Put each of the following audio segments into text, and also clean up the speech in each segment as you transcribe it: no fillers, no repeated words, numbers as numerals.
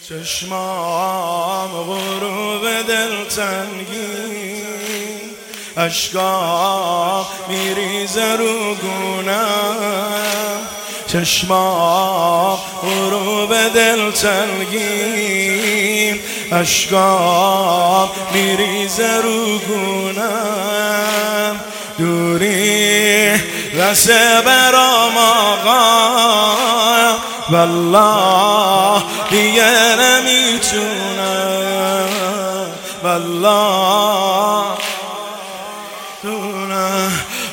چشمام غروب دلتنگی، اشکا میریزه رو گونم. چشمام غروب دلتنگی، اشکا میریزه رو گونم. دوری رسه برام آقا، والله دیگه نمیتونم، والله دونه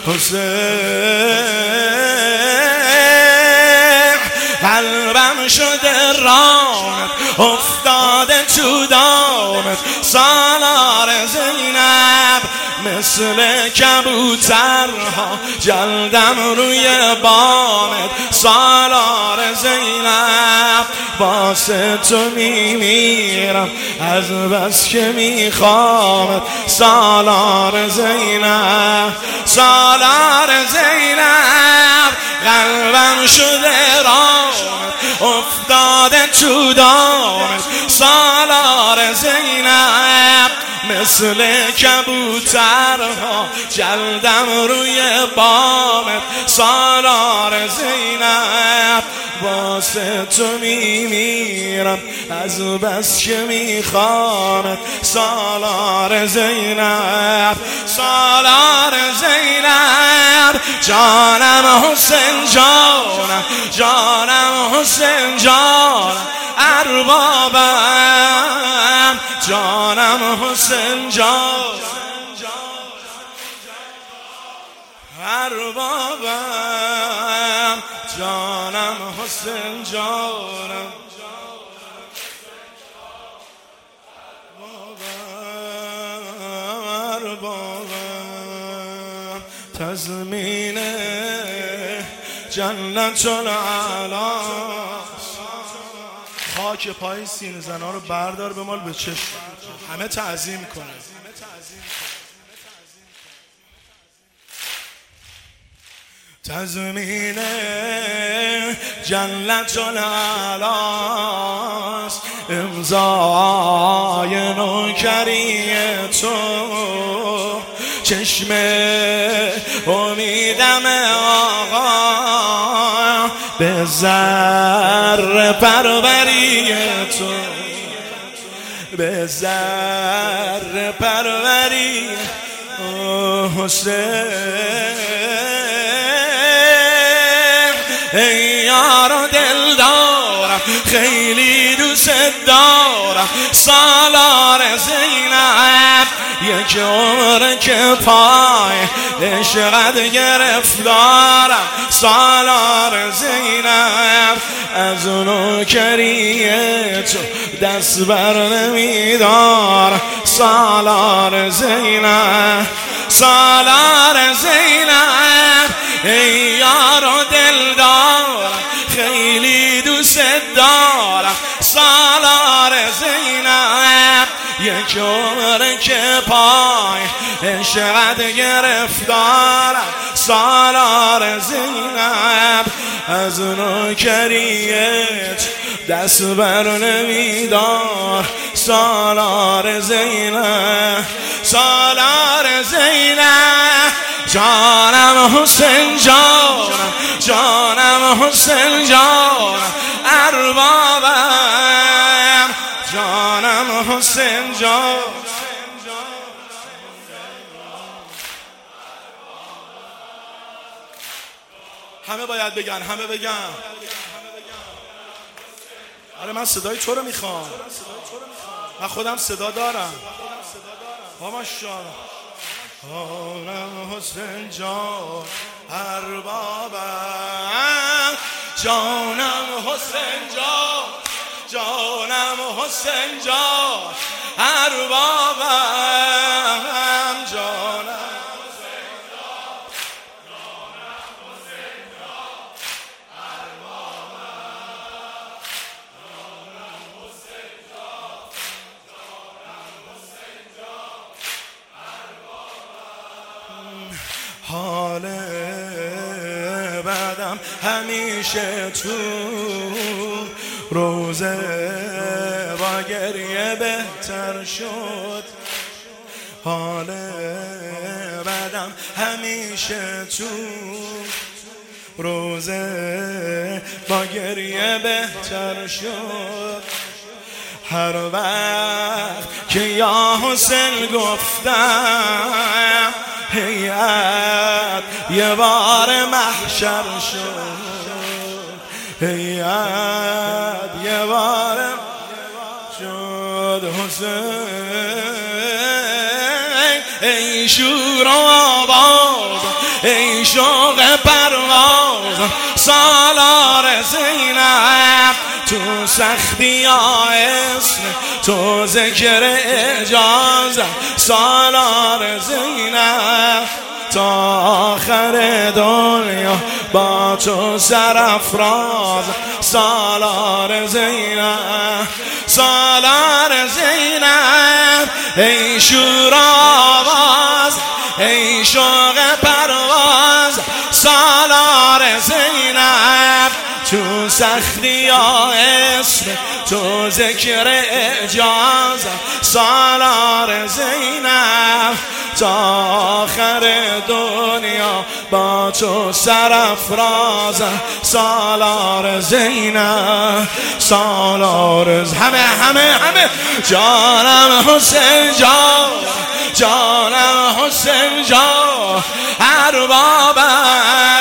حسین. قلبم شده رامت، افتاده تو دامت، سالار زینب مثل کبوترها جلدم روی بامت. سالار زینب واسه تو میمیرم از بس که میخوامت. سالار زینب، سالار زینب، قلبم شده رامت، افتاده تو دامت. سالار زینب مثل کبوترها جلدم روی بامت. سالار زینب واسه تو میمیرم از بس که میخوامت. سالار زینب، سالار زینب، جانم حسین جانم، جانم حسین جانم، اربابم جانم حسین جان، اربابم جانم حسین جانم، اربابم تضمین جنت العلا. خاک پای سینه زنا رو بردار بمال به چشم، همه تعظیم کنه. تضمین جنت العلاست، امضای نوکری تو، چشم امیدم آقا به زر پروری تو، به زر پروری حسین. ای یارو دل دارم، خیلی دوست دارم، سالار زینب، یک عمر که پای عشقت گرفتارم. سالار زینب از نوکری تو دست بر نمیدارم. سالار زینب، سالار زینب، ای یارو دل دارم، خیلی دوست دارم، سالار زینب، یک عمر که پای عشقت گرفتارم. سالار زینب از نوکریت دست بر نمیدار. سالار زینب، سالار زینب، جانم حسین جانم، جانم حسین جانم، اربابم جانم حسین جان. همه باید بگن، همه بگن. آره من صدای تو رو میخوام، من خودم صدا دارم. ماشاءالله. جانم حسین جان، اربابم جانم حسین جان، جانم حسین جان، اربابم جانم حسین جان، جانم حسین جان، اربابم جانم حسین جان، جانم حسین جان، اربابم. حال بعدم همیشه تو روزه با گریه بهتر شد، حال بدم همیشه تو روزه با گریه بهتر شد. هر وقت که یا حسین گفتم هیات یه بار محشر شد، هیات یه بار شد حسین. ای شور و آواز، ای شوق پرواز، سالار زینب تو سختی اسم، تو ذکر اجازه، سالار زینب تا آخر دنیا با تو سرافراز، سالار زینب، سالار زینب. ای شور آواز، ای شوق پرواز، سالار زینب تو سختی اسم، تو ذکر اجازه، سالار زینب تا آخر دنیا با تو سرافراز، سالار زینب، سالار همه جانم حسین جان، جانم حسین جان، اربابم